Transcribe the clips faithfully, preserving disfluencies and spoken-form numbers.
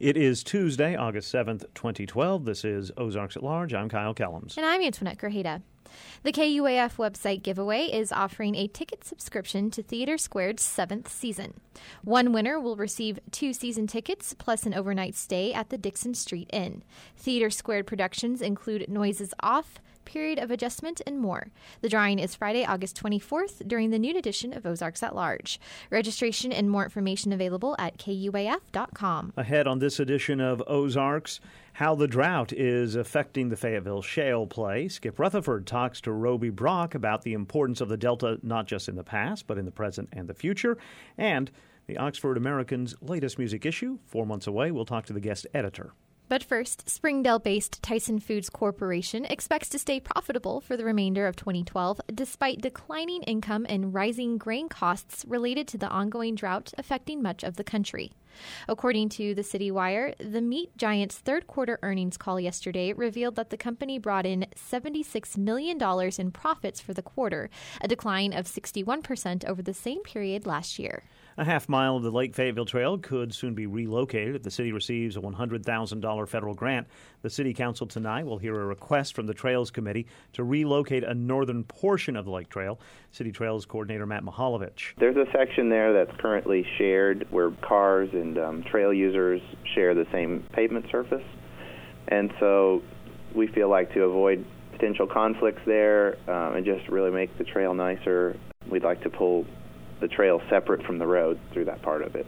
It is Tuesday, August seventh, twenty twelve. This is Ozarks at Large. I'm Kyle Kellums. And I'm Antoinette Grajeda. The K U A F website giveaway is offering a ticket subscription to Theater Squared's seventh season. One winner will receive two season tickets plus an overnight stay at the Dixon Street Inn. Theater Squared productions include Noises Off, Period of Adjustment, and more. The drawing is Friday, August twenty-fourth during the noon edition of Ozarks at Large. Registration and more information available at K U A F dot com. Ahead on this edition of Ozarks, how the drought is affecting the Fayetteville shale play. Skip Rutherford talks to Roby Brock about the importance of the Delta not just in the past, but in the present and the future. And the Oxford American's latest music issue, four months away. We'll talk to the guest editor. But first, Springdale-based Tyson Foods Corporation expects to stay profitable for the remainder of twenty twelve, despite declining income and rising grain costs related to the ongoing drought affecting much of the country. According to the City Wire, the meat giant's third quarter earnings call yesterday revealed that the company brought in seventy-six million dollars in profits for the quarter, a decline of sixty-one percent over the same period last year. A half mile of the Lake Fayetteville Trail could soon be relocated if the city receives a one hundred thousand dollars federal grant. The City Council tonight will hear a request from the Trails Committee to relocate a northern portion of the Lake Trail. City Trails Coordinator Matt Mihalovich. There's a section there that's currently shared where cars and um, trail users share the same pavement surface. And so we feel like to avoid potential conflicts there um, and just really make the trail nicer, we'd like to pull the trail separate from the road through that part of it.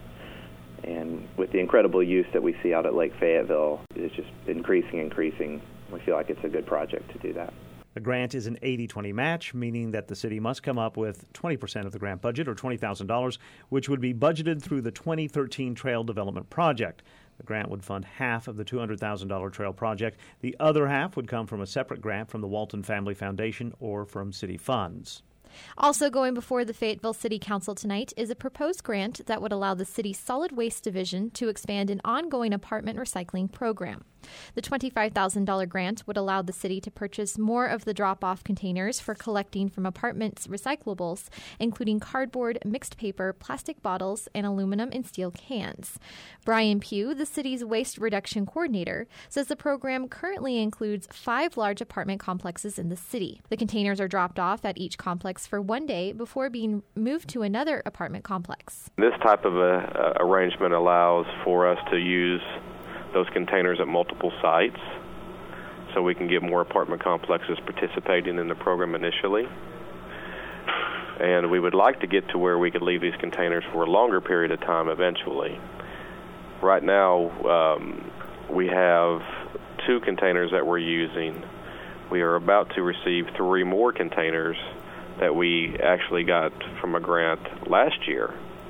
And with the incredible use that we see out at Lake Fayetteville, it's just increasing, increasing. We feel like it's a good project to do that. The grant is an eighty twenty match, meaning that the city must come up with twenty percent of the grant budget, or twenty thousand dollars, which would be budgeted through the twenty thirteen Trail Development Project. The grant would fund half of the two hundred thousand dollars trail project. The other half would come from a separate grant from the Walton Family Foundation or from city funds. Also going before the Fayetteville City Council tonight is a proposed grant that would allow the city's solid waste division to expand an ongoing apartment recycling program. The twenty-five thousand dollars grant would allow the city to purchase more of the drop-off containers for collecting from apartments' recyclables, including cardboard, mixed paper, plastic bottles, and aluminum and steel cans. Brian Pugh, the city's waste reduction coordinator, says the program currently includes five large apartment complexes in the city. The containers are dropped off at each complex for one day before being moved to another apartment complex. This type of a, a arrangement allows for us to use those containers at multiple sites, so we can get more apartment complexes participating in the program initially. And we would like to get to where we could leave these containers for a longer period of time eventually. Right now, um, we have two containers that we're using. We are about to receive three more containers that we actually got from a grant last year.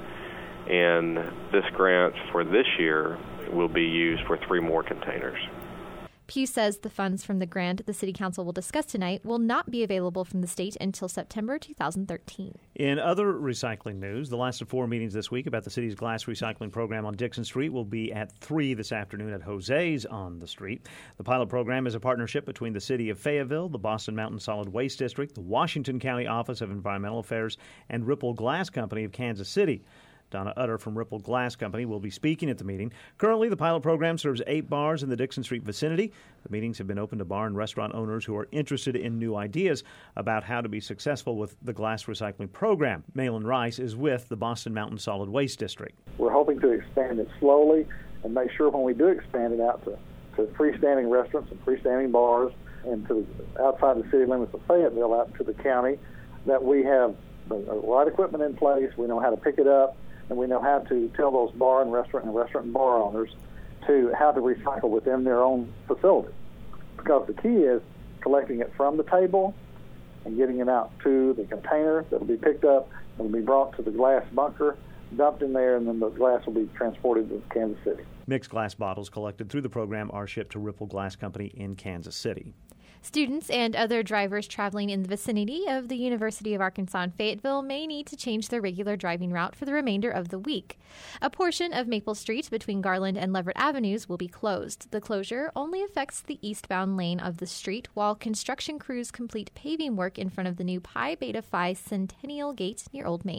And this grant for this year will be used for three more containers. Pugh says the funds from the grant the City Council will discuss tonight will not be available from the state until September two thousand thirteen. In other recycling news, the last of four meetings this week about the city's glass recycling program on Dixon Street will be at three this afternoon at Jose's on the street. The pilot program is a partnership between the City of Fayetteville, the Boston Mountain Solid Waste District, the Washington County Office of Environmental Affairs, and Ripple Glass Company of Kansas City. Donna Utter from Ripple Glass Company will be speaking at the meeting. Currently, the pilot program serves eight bars in the Dixon Street vicinity. The meetings have been open to bar and restaurant owners who are interested in new ideas about how to be successful with the glass recycling program. Malin Rice is with the Boston Mountain Solid Waste District. We're hoping to expand it slowly and make sure when we do expand it out to, to freestanding restaurants and freestanding bars and to outside the city limits of Fayetteville out to the county, that we have the right equipment in place, we know how to pick it up, and we know how to tell those bar and restaurant and restaurant and bar owners to how to recycle within their own facility. Because the key is collecting it from the table and getting it out to the container that will be picked up and will be brought to the glass bunker, dumped in there, and then the glass will be transported to Kansas City. Mixed glass bottles collected through the program are shipped to Ripple Glass Company in Kansas City. Students and other drivers traveling in the vicinity of the University of Arkansas in Fayetteville may need to change their regular driving route for the remainder of the week. A portion of Maple Street between Garland and Leverett Avenues will be closed. The closure only affects the eastbound lane of the street, while construction crews complete paving work in front of the new Pi Beta Phi Centennial Gate near Old Main.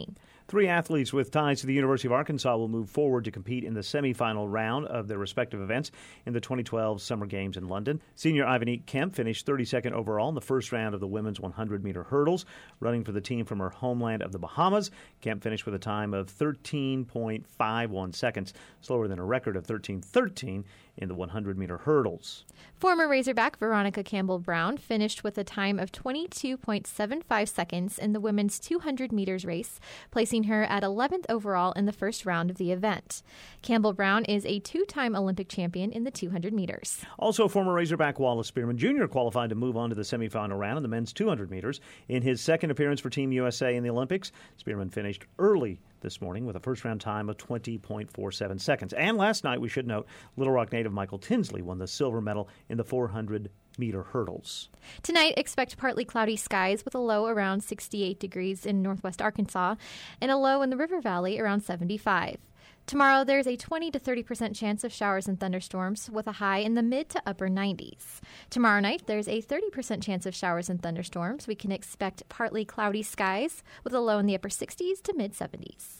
Three athletes with ties to the University of Arkansas will move forward to compete in the semifinal round of their respective events in the twenty twelve Summer Games in London. Senior Ivanique Kemp finished thirty-second overall in the first round of the women's one hundred meter hurdles. Running for the team from her homeland of the Bahamas, Kemp finished with a time of thirteen point five one seconds, slower than a record of thirteen thirteen in the one hundred meter hurdles. Former Razorback Veronica Campbell-Brown finished with a time of twenty-two point seven five seconds in the women's two hundred meters race, placing her at eleventh overall in the first round of the event. Campbell-Brown is a two-time Olympic champion in the two hundred meters. Also, former Razorback Wallace Spearman Junior qualified to move on to the semifinal round in the men's two hundred meters. In his second appearance for Team U S A in the Olympics, Spearman finished early this morning with a first-round time of twenty point four seven seconds. And last night, we should note, Little Rock native Michael Tinsley won the silver medal in the four hundred meter hurdles. Tonight, expect partly cloudy skies with a low around sixty-eight degrees in northwest Arkansas and a low in the River Valley around seventy-five. Tomorrow, there's a twenty to thirty percent chance of showers and thunderstorms with a high in the mid to upper nineties. Tomorrow night, there's a thirty percent chance of showers and thunderstorms. We can expect partly cloudy skies with a low in the upper sixties to mid seventies.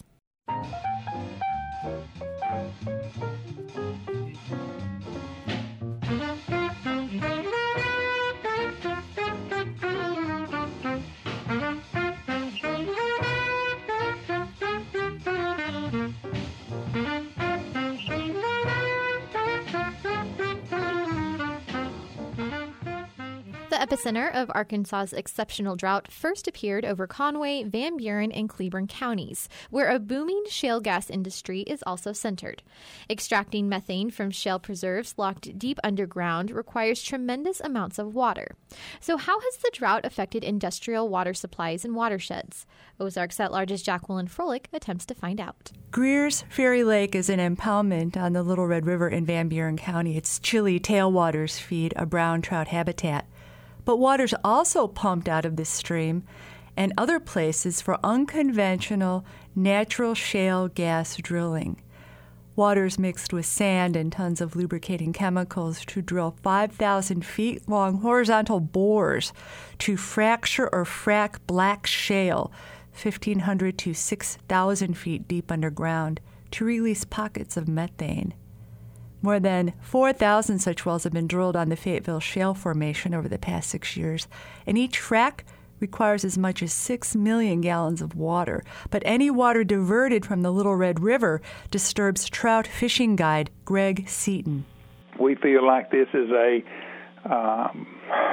The epicenter of Arkansas's exceptional drought first appeared over Conway, Van Buren, and Cleburne counties, where a booming shale gas industry is also centered. Extracting methane from shale preserves locked deep underground requires tremendous amounts of water. So how has the drought affected industrial water supplies and watersheds? Ozarks at-large's Jacqueline Froelich attempts to find out. Greer's Ferry Lake is an impoundment on the Little Red River in Van Buren County. Its chilly tailwaters feed a brown trout habitat. But water's also pumped out of this stream and other places for unconventional natural shale gas drilling. Water's mixed with sand and tons of lubricating chemicals to drill five thousand feet long horizontal bores to fracture or frack black shale fifteen hundred to six thousand feet deep underground to release pockets of methane. More than four thousand such wells have been drilled on the Fayetteville Shale Formation over the past six years, and each frac requires as much as six million gallons of water. But any water diverted from the Little Red River disturbs trout fishing guide Greg Seaton. We feel like this is a um,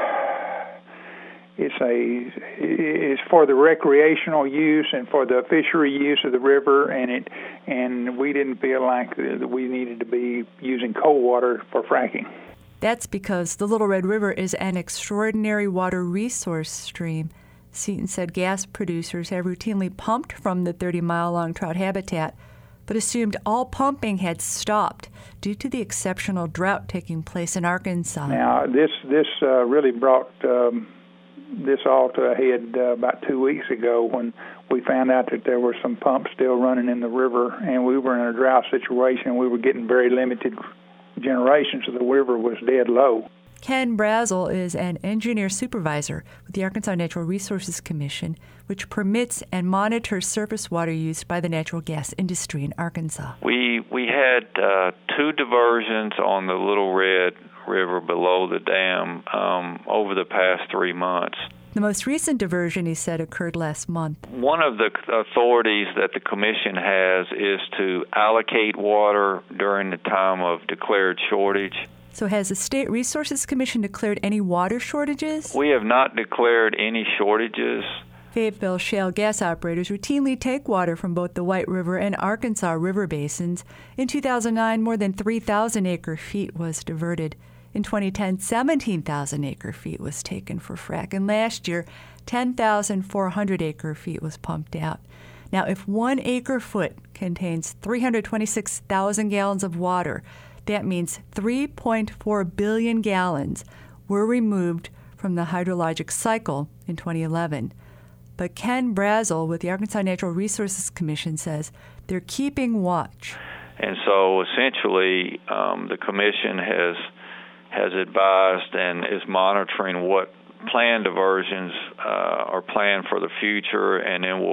it's a it's for the recreational use and for the fishery use of the river, and it and we didn't feel like that we needed to be using cold water for fracking. That's because the Little Red River is an extraordinary water resource stream. Seaton said gas producers have routinely pumped from the thirty-mile-long trout habitat, but assumed all pumping had stopped due to the exceptional drought taking place in Arkansas. Now, this this uh, really brought um, this all to a head uh, about two weeks ago when we found out that there were some pumps still running in the river, and we were in a drought situation. We were getting very limited generation, so the river was dead low. Ken Brazel is an engineer supervisor with the Arkansas Natural Resources Commission, which permits and monitors surface water used by the natural gas industry in Arkansas. We we had uh, two diversions on the Little Red River below the dam um, over the past three months. The most recent diversion, he said, occurred last month. One of the authorities that the Commission has is to allocate water during the time of declared shortage. So has the State Resources Commission declared any water shortages? We have not declared any shortages. Fayetteville shale gas operators routinely take water from both the White River and Arkansas River basins. In two thousand nine, more than three thousand acre-feet was diverted. In twenty ten, seventeen thousand acre-feet was taken for frack. And last year, ten thousand four hundred acre-feet was pumped out. Now, if one acre-foot contains three hundred twenty-six thousand gallons of water, that means three point four billion gallons were removed from the hydrologic cycle in twenty eleven. But Ken Brazel with the Arkansas Natural Resources Commission says they're keeping watch. And so essentially um, the Commission has has advised and is monitoring what planned diversions uh, are planned for the future, and then we'll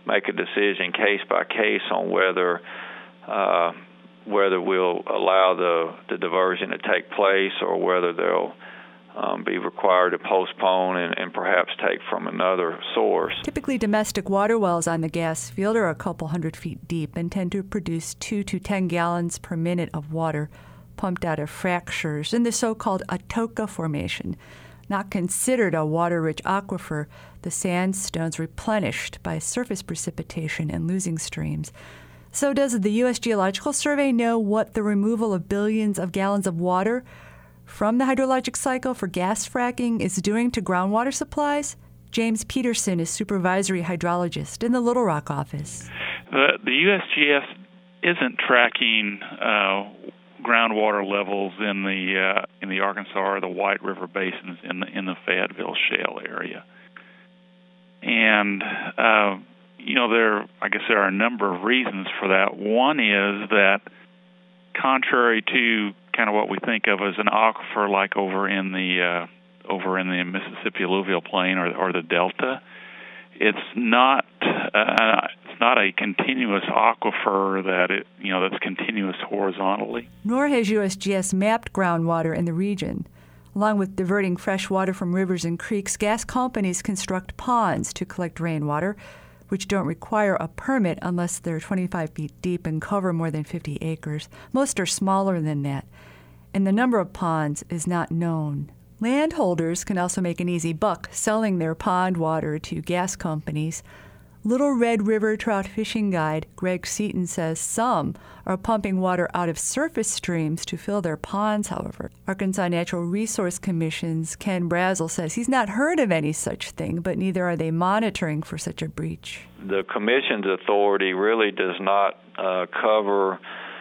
make a decision case by case on whether uh, whether we'll allow the, the diversion to take place or whether they'll um, be required to postpone and, and perhaps take from another source. Typically, domestic water wells on the gas field are a couple hundred feet deep and tend to produce two to ten gallons per minute of water pumped out of fractures in the so-called Atoka Formation. Not considered a water-rich aquifer, the sandstone's replenished by surface precipitation and losing streams. So does the U S Geological Survey know what the removal of billions of gallons of water from the hydrologic cycle for gas fracking is doing to groundwater supplies? James Peterson is supervisory hydrologist in the Little Rock office. The, the U S G S isn't tracking uh, groundwater levels in the uh, in the Arkansas or the White River basins in the in the Fayetteville Shale area, and uh, you know there I guess there are a number of reasons for that. One is that contrary to kind of what we think of as an aquifer, like over in the uh, over in the Mississippi alluvial plain or or the Delta, it's not uh, it's not a continuous aquifer that it you know that's continuous horizontally. Nor has U S G S mapped groundwater in the region. Along with diverting fresh water from rivers and creeks, gas companies construct ponds to collect rainwater, which don't require a permit unless they're twenty-five feet deep and cover more than fifty acres. Most are smaller than that, and the number of ponds is not known. Landholders can also make an easy buck selling their pond water to gas companies. Little Red River trout fishing guide Greg Seaton says some are pumping water out of surface streams to fill their ponds, however. Arkansas Natural Resource Commission's Ken Brazel says he's not heard of any such thing, but neither are they monitoring for such a breach. The Commission's authority really does not uh, cover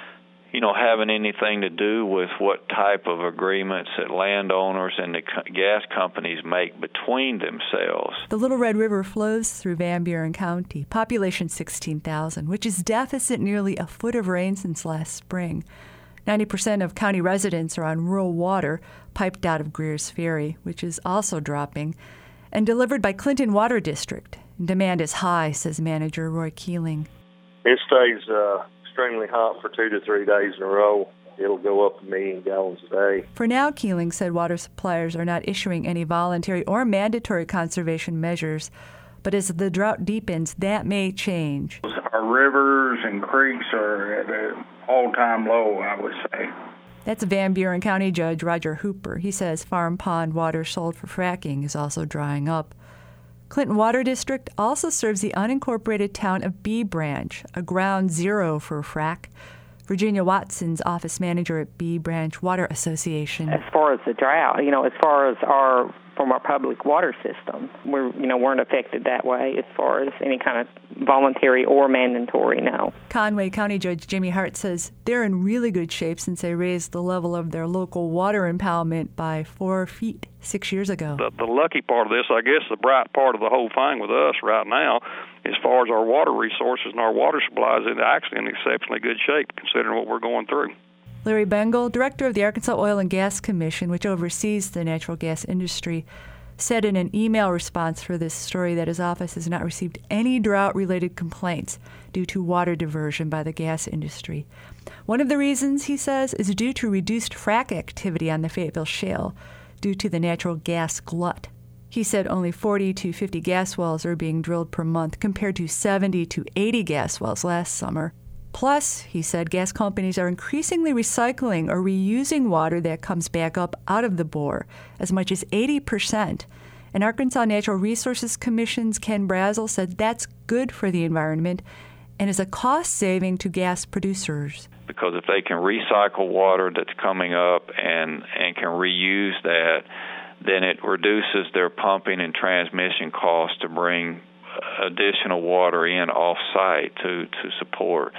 you know, having anything to do with what type of agreements that landowners and the co- gas companies make between themselves. The Little Red River flows through Van Buren County, population sixteen thousand, which is deficit nearly a foot of rain since last spring. ninety percent of county residents are on rural water piped out of Greer's Ferry, which is also dropping, and delivered by Clinton Water District. Demand is high, says manager Roy Keeling. It stays uh, extremely hot for two to three days in a row. It'll go up a million gallons a day. For now, Keeling said water suppliers are not issuing any voluntary or mandatory conservation measures, but as the drought deepens, that may change. Our rivers and creeks are at an all-time low, I would say. That's Van Buren County Judge Roger Hooper. He says farm pond water sold for fracking is also drying up. Clinton Water District also serves the unincorporated town of Bee Branch, a ground zero for frack. Virginia Watson's office manager at Bee Branch Water Association. As far as the drought, you know, as far as our from our public water system, we're you know weren't affected that way as far as any kind of voluntary or mandatory. No. Conway County Judge Jimmy Hart says they're in really good shape since they raised the level of their local water impoundment by four feet six years ago. The, the lucky part of this, I guess, the bright part of the whole thing with us right now, as far as our water resources and our water supplies, is actually in exceptionally good shape considering what we're going through. Larry Bengal, director of the Arkansas Oil and Gas Commission, which oversees the natural gas industry, said in an email response for this story that his office has not received any drought-related complaints due to water diversion by the gas industry. One of the reasons, he says, is due to reduced frack activity on the Fayetteville Shale due to the natural gas glut. He said only forty to fifty gas wells are being drilled per month compared to seventy to eighty gas wells last summer. Plus, he said, gas companies are increasingly recycling or reusing water that comes back up out of the bore, as much as eighty percent. And Arkansas Natural Resources Commission's Ken Brazel said that's good for the environment and is a cost saving to gas producers. Because if they can recycle water that's coming up and, and can reuse that, then it reduces their pumping and transmission costs to bring additional water in off-site to, to support.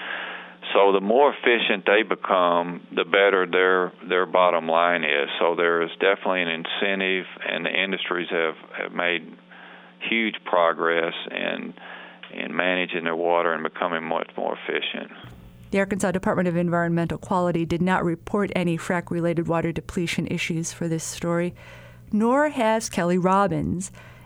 So the more efficient they become, the better their their bottom line is. So there is definitely an incentive, and the industries have, have made huge progress in in managing their water and becoming much more efficient. The Arkansas Department of Environmental Quality did not report any frack-related water depletion issues for this story, nor has Kelly Robbins,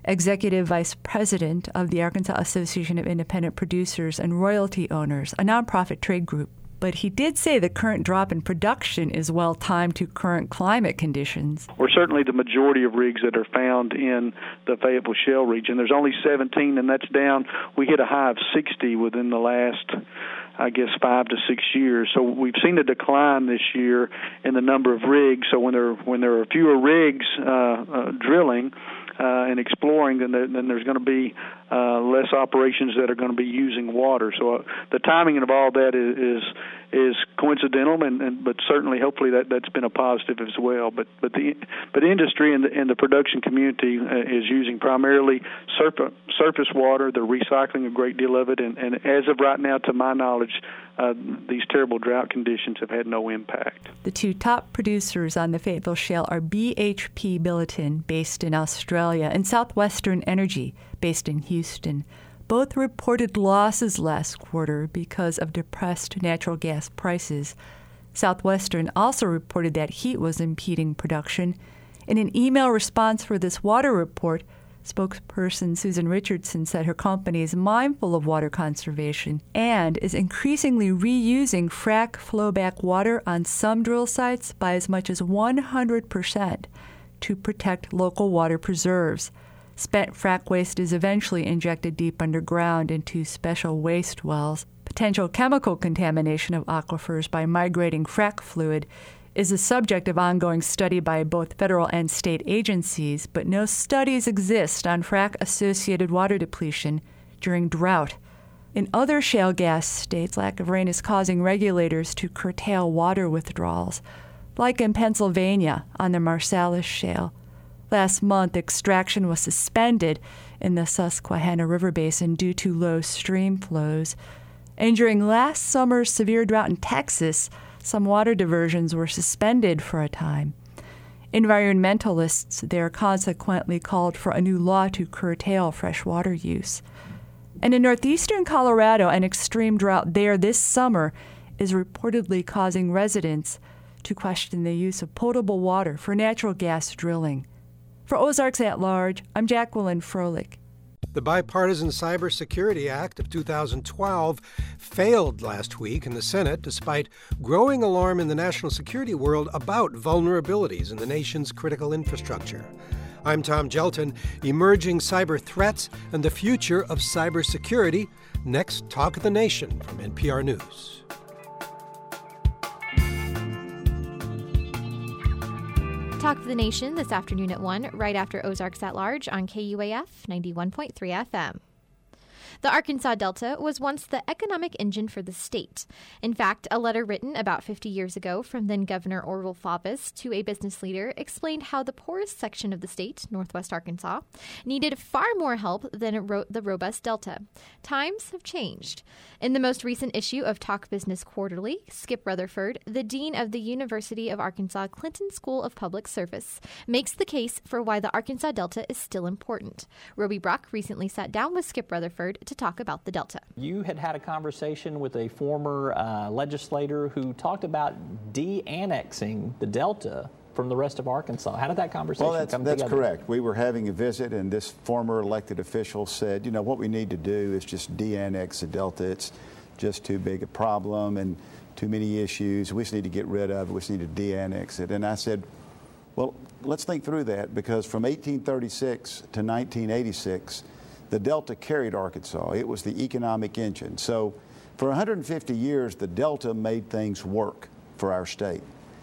executive vice president of the Arkansas Association of Independent Producers and Royalty Owners, a nonprofit trade group. But he did say the current drop in production is well timed to current climate conditions. Or certainly the majority of rigs that are found in the Fayetteville Shale region. There's only seventeen, and that's down. We hit a high of sixty within the last, I guess, five to six years. So we've seen a decline this year in the number of rigs. So when there when there are fewer rigs uh, uh, drilling uh, and exploring, then, there, then there's going to be uh, less operations that are going to be using water. So uh, the timing of all that is is, is coincidental, and, and but certainly, hopefully, that that's been a positive as well. But but the but industry and the, and the production community uh, is using primarily surface surface water. They're recycling a great deal of it, and, and as of right now, to my knowledge, uh, these terrible drought conditions have had no impact. The two top producers on the Fayetteville Shale are B H P Billiton, based in Australia, and Southwestern Energy, based in Houston. Both reported losses last quarter because of depressed natural gas prices. Southwestern also reported that heat was impeding production. In an email response for this water report, spokesperson Susan Richardson said her company is mindful of water conservation and is increasingly reusing frac flowback water on some drill sites by as much as one hundred percent to protect local water preserves. Spent frac waste is eventually injected deep underground into special waste wells. Potential chemical contamination of aquifers by migrating frac fluid is the subject of ongoing study by both federal and state agencies, but no studies exist on frac-associated water depletion during drought. In other shale gas states, lack of rain is causing regulators to curtail water withdrawals, like in Pennsylvania on the Marcellus Shale. Last month, extraction was suspended in the Susquehanna River Basin due to low stream flows. And during last summer's severe drought in Texas, some water diversions were suspended for a time. Environmentalists there consequently called for a new law to curtail freshwater use. And in northeastern Colorado, an extreme drought there this summer is reportedly causing residents to question the use of potable water for natural gas drilling. For Ozarks at Large, I'm Jacqueline Froelich. The Bipartisan Cybersecurity Act of two thousand twelve failed last week in the Senate despite growing alarm in the national security world about vulnerabilities in the nation's critical infrastructure. I'm Tom Gelton. Emerging cyber threats and the future of cybersecurity. Next, Talk of the Nation from N P R News. Talk of the Nation this afternoon at one, right after Ozarks at Large on K U A F ninety-one point three F M. The Arkansas Delta was once the economic engine for the state. In fact, a letter written about fifty years ago from then-Governor Orval Faubus to a business leader explained how the poorest section of the state, northwest Arkansas, needed far more help than the robust Delta. Times have changed. In the most recent issue of Talk Business Quarterly, Skip Rutherford, the dean of the University of Arkansas Clinton School of Public Service, makes the case for why the Arkansas Delta is still important. Roby Brock recently sat down with Skip Rutherford to talk about the Delta. You had had a conversation with a former uh, legislator who talked about de-annexing the Delta from the rest of Arkansas. How did that conversation well, that's, come that's together? That's correct. We were having a visit, and this former elected official said, you know, what we need to do is just de-annex the Delta. It's just too big a problem and too many issues. We just need to get rid of it. We just need to de-annex it. And I said, well, let's think through that, because from eighteen thirty-six to nineteen eighty-six, the Delta carried Arkansas. It was the economic engine. So for one hundred fifty years, the Delta made things work for our state.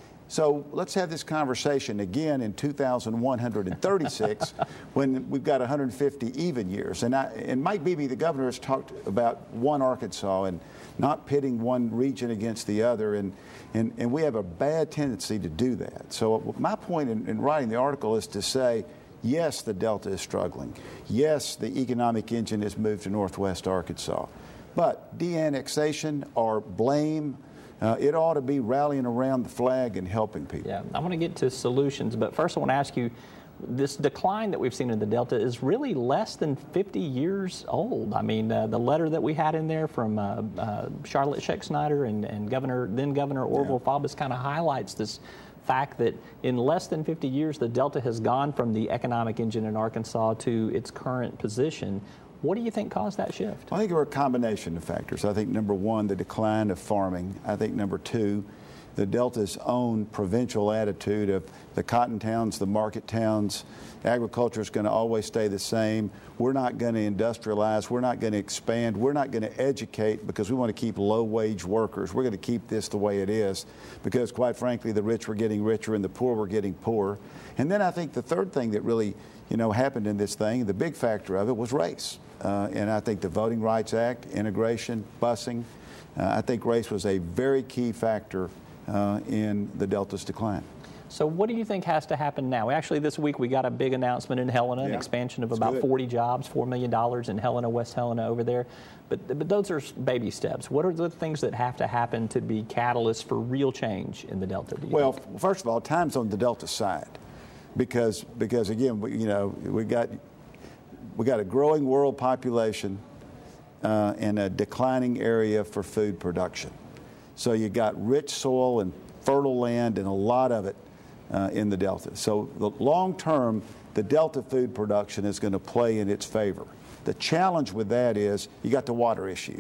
So let's have this conversation again in two thousand one hundred thirty-six when we've got one hundred fifty even years. And, I, and Mike Beebe, the governor, has talked about one Arkansas and not pitting one region against the other. And, and, and we have a bad tendency to do that. So my point in, in writing the article is to say, yes, the Delta is struggling. Yes, the economic engine has moved to northwest Arkansas. But de-annexation or blame, uh, it ought to be rallying around the flag and helping people. Yeah, I want to get to solutions, but first I want to ask you, this decline that we've seen in the Delta is really less than fifty years old. I mean, uh, the letter that we had in there from uh, uh, Charlotte Schexnayder and, and Governor, then Governor Orval yeah. Faubus kind of highlights this fact that in less than fifty years, the Delta has gone from the economic engine in Arkansas to its current position. What do you think caused that shift? I think there were a combination of factors. I think, number one, the decline of farming. I think, number two, the Delta's own provincial attitude of the cotton towns, the market towns. Agriculture is going to always stay the same. We're not going to industrialize. We're not going to expand. We're not going to educate because we want to keep low-wage workers. We're going to keep this the way it is because, quite frankly, the rich were getting richer and the poor were getting poorer. And then I think the third thing that really, you know, happened in this thing, the big factor of it was race. Uh, and I think the Voting Rights Act, integration, busing, uh, I think race was a very key factor uh, in the Delta's decline. So what do you think has to happen now? Actually, this week we got a big announcement in Helena, yeah. an expansion of That's about good. forty jobs, four million dollars in Helena, West Helena over there. But, but those are baby steps. What are the things that have to happen to be catalysts for real change in the Delta? Do you well, think? first of all, time's on the Delta side because, because again, we, you know, we got, we got a growing world population uh, and a declining area for food production. So you got rich soil and fertile land and a lot of it uh, in the Delta. So the long term, the Delta food production is going to play in its favor. The challenge with that is you got the water issue.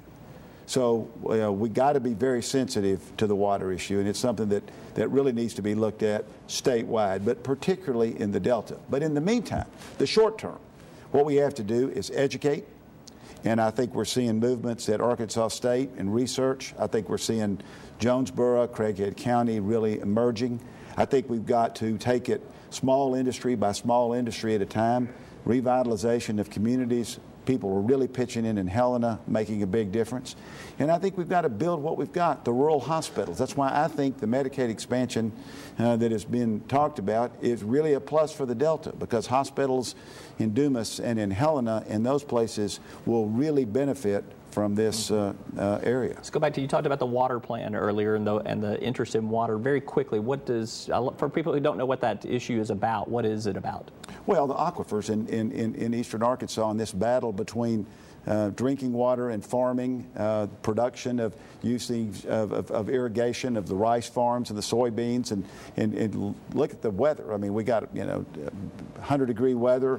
So uh, we got to be very sensitive to the water issue, and it's something that, that really needs to be looked at statewide, but particularly in the Delta. But in the meantime, the short term, what we have to do is educate. And I think we're seeing movements at Arkansas State in research. I think we're seeing Jonesboro, Craighead County really emerging. I think we've got to take it small industry by small industry at a time. Revitalization of communities. People are really pitching in in Helena, making a big difference. And I think we've got to build what we've got, the rural hospitals. That's why I think the Medicaid expansion uh, that has been talked about is really a plus for the Delta, because hospitals in Dumas and in Helena and those places will really benefit from this uh, uh, area. Let's go back to, you talked about the water plan earlier and the, and the interest in water. Very quickly, what does, for people who don't know what that issue is about, what is it about? Well, the aquifers in, in, in, in eastern Arkansas, and this battle between uh, drinking water and farming, uh, production of usage of, of, of irrigation of the rice farms and the soybeans, and, and, and look at the weather. I mean, we got, you know, one hundred degree weather.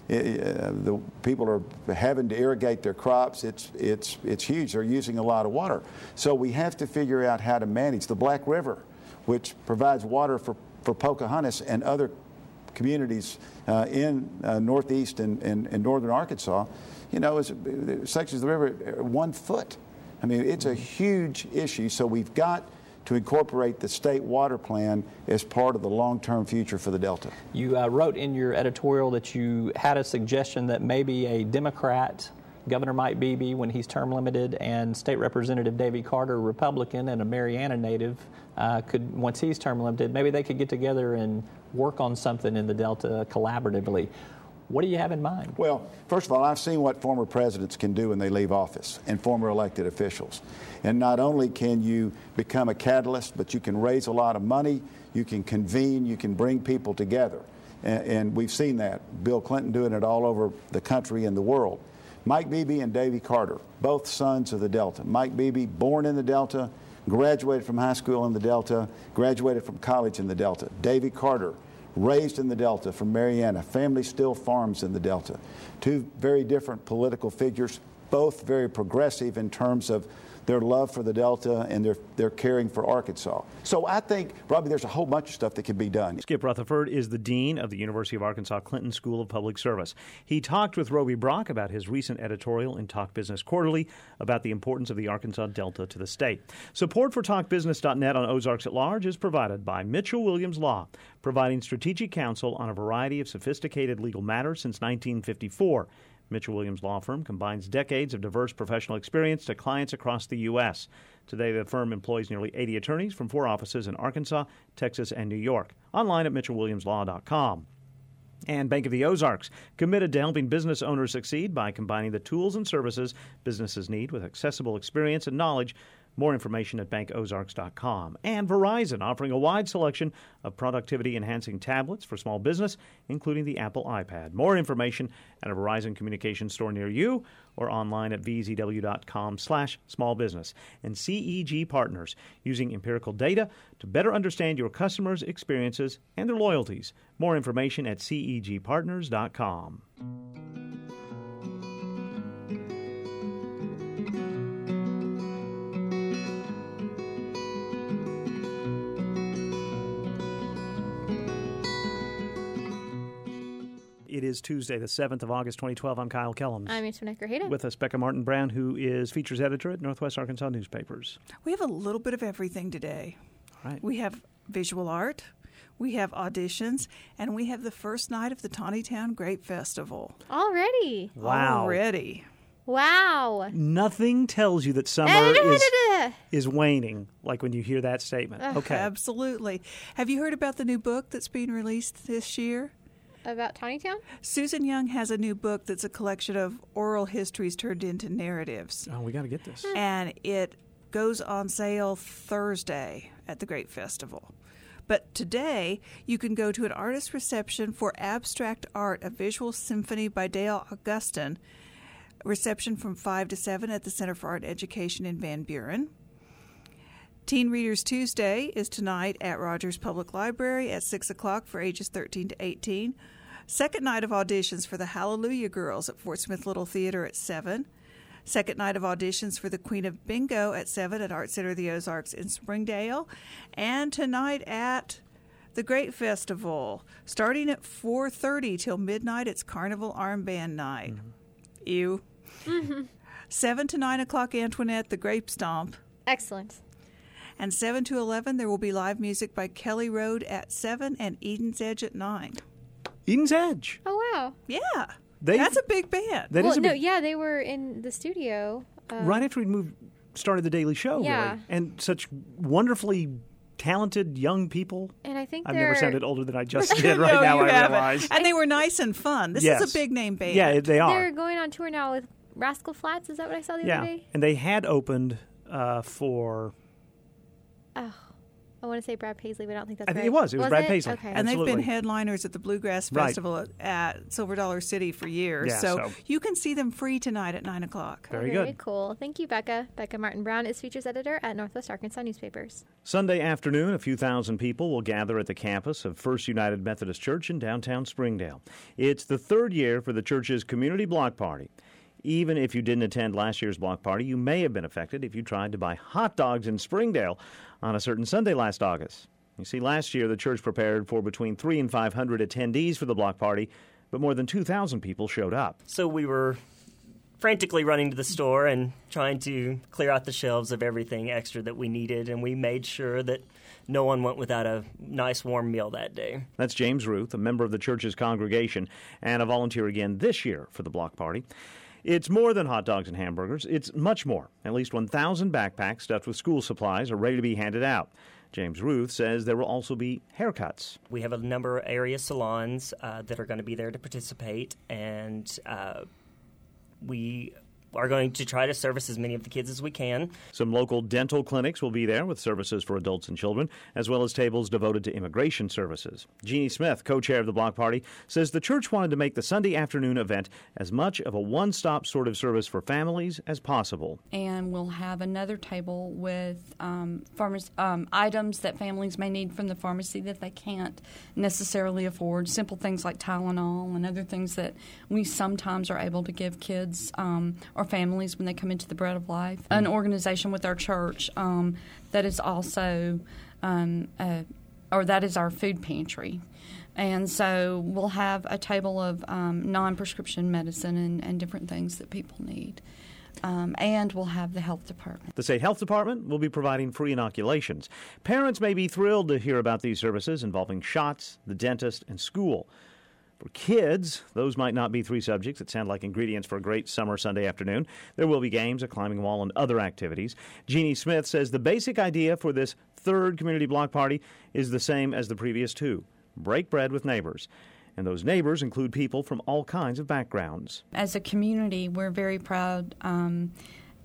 Uh, the people are having to irrigate their crops. It's it's it's huge. They're using a lot of water. So we have to figure out how to manage the Black River, which provides water for, for Pocahontas and other communities uh, in uh, northeast and, and, and northern Arkansas. You know, is, sections of the river one foot. I mean, it's a huge issue. So we've got to incorporate the state water plan as part of the long-term future for the Delta. You uh, wrote in your editorial that you had a suggestion that maybe a Democrat, Governor Mike Beebe, when he's term limited, and State Representative Davy Carter, Republican, and a Mariana native, uh, could, once he's term limited, maybe they could get together and work on something in the Delta collaboratively. What do you have in mind? Well, first of all, I've seen what former presidents can do when they leave office, and former elected officials. And not only can you become a catalyst, but you can raise a lot of money, you can convene, you can bring people together. And, and we've seen that. Bill Clinton doing it all over the country and the world. Mike Beebe and Davy Carter, both sons of the Delta. Mike Beebe, born in the Delta, graduated from high school in the Delta, graduated from college in the Delta. Davy Carter, raised in the Delta from Mariana, family still farms in the Delta. Two very different political figures, both very progressive in terms of their love for the Delta and their, their caring for Arkansas. So I think, Robbie, there's a whole bunch of stuff that can be done. Skip Rutherford is the Dean of the University of Arkansas Clinton School of Public Service. He talked with Roby Brock about his recent editorial in Talk Business Quarterly about the importance of the Arkansas Delta to the state. Support for talk business dot net on Ozarks at Large is provided by Mitchell Williams Law, providing strategic counsel on a variety of sophisticated legal matters since nineteen fifty-four. Mitchell Williams Law Firm combines decades of diverse professional experience to clients across the U S Today, the firm employs nearly eighty attorneys from four offices in Arkansas, Texas, and New York. Online at mitchell williams law dot com. And Bank of the Ozarks, committed to helping business owners succeed by combining the tools and services businesses need with accessible experience and knowledge. More information at bank ozarks dot com. And Verizon offering a wide selection of productivity-enhancing tablets for small business, including the Apple iPad. More information at a Verizon Communications store near you or online at v z w dot com slash small business. And C E G Partners, using empirical data to better understand your customers' experiences and their loyalties. More information at c e g partners dot com. It is Tuesday, the seventh of August, twenty twelve. I'm Kyle Kellums. I'm Antoinette Grajeda. With us, Becca Martin Brown, who is features editor at Northwest Arkansas Newspapers. We have a little bit of everything today. All right. We have visual art, we have auditions, and we have the first night of the Tawnytown Grape Festival. Already? Wow. Already. Wow. Nothing tells you that summer is, is waning, like when you hear that statement. Uh, okay. Absolutely. Have you heard about the new book that's being released this year? About Tawnytown? Susan Young has a new book that's a collection of oral histories turned into narratives. Oh, we got to get this. And it goes on sale Thursday at the Grape Festival. But today, you can go to an artist reception for Abstract Art, a visual symphony by Dale Augustin. Reception from five to seven at the Center for Art Education in Van Buren. Teen Readers Tuesday is tonight at Rogers Public Library at six o'clock for ages thirteen to eighteen. Second night of auditions for the Hallelujah Girls at Fort Smith Little Theater at seven. Second night of auditions for the Queen of Bingo at seven at Art Center of the Ozarks in Springdale. And tonight at the Grape Festival, starting at four thirty till midnight, it's Carnival Armband Night. Mm-hmm. Ew. Mm-hmm. seven to nine o'clock, Antoinette, the Grape Stomp. Excellent. And seven to eleven, there will be live music by Kelly Road at seven and Eden's Edge at nine. Eden's Edge? Oh, wow. Yeah. They've, That's a big band. That well, is a no, big, yeah, they were in the studio. Uh, right after we moved, started the Daily Show, yeah. really. And such wonderfully talented young people. And I think I've they're... never sounded older than I just did right no, now, you I haven't. realize. And they were nice and fun. This yes. is a big name band. Yeah, they are. They're going on tour now with Rascal Flatts. Is that what I saw the yeah. other day? And they had opened uh, for... Oh, I want to say Brad Paisley, but I don't think that's I right. think it was. It was, was Brad it? Paisley. Okay. And Absolutely. they've been headliners at the Bluegrass Right. Festival at, at Silver Dollar City for years. Yeah, so, so you can see them free tonight at nine o'clock. Very oh, good. Very cool. Thank you, Becca. Becca Martin Brown is features editor at Northwest Arkansas Newspapers. Sunday afternoon, a few thousand people will gather at the campus of First United Methodist Church in downtown Springdale. It's the third year for the church's community block party. Even if you didn't attend last year's block party, you may have been affected if you tried to buy hot dogs in Springdale on a certain Sunday last August. You see, last year the church prepared for between three and five hundred attendees for the block party, but more than two thousand people showed up. So we were frantically running to the store and trying to clear out the shelves of everything extra that we needed, and we made sure that no one went without a nice warm meal that day. That's James Ruth, a member of the church's congregation and a volunteer again this year for the block party. It's more than hot dogs and hamburgers. It's much more. At least one thousand backpacks stuffed with school supplies are ready to be handed out. James Ruth says there will also be haircuts. We have a number of area salons uh, that are going to be there to participate, and uh, we are going to try to service as many of the kids as we can. Some local dental clinics will be there with services for adults and children, as well as tables devoted to immigration services. Jeannie Smith, co-chair of the block party, says the church wanted to make the Sunday afternoon event as much of a one-stop sort of service for families as possible. And we'll have another table with um, pharma- um, items that families may need from the pharmacy that they can't necessarily afford, simple things like Tylenol and other things that we sometimes are able to give kids um, or families when they come into the Bread of Life. An organization with our church um, that is also, um, uh, or that is our food pantry. And so we'll have a table of um, non-prescription medicine and, and different things that people need. Um, and we'll have the health department. The state health department will be providing free inoculations. Parents may be thrilled to hear about these services involving shots, the dentist, and school. For kids, those might not be three subjects that sound like ingredients for a great summer Sunday afternoon. There will be games, a climbing wall, and other activities. Jeannie Smith says the basic idea for this third community block party is the same as the previous two: break bread with neighbors. And those neighbors include people from all kinds of backgrounds. As a community, we're very proud um,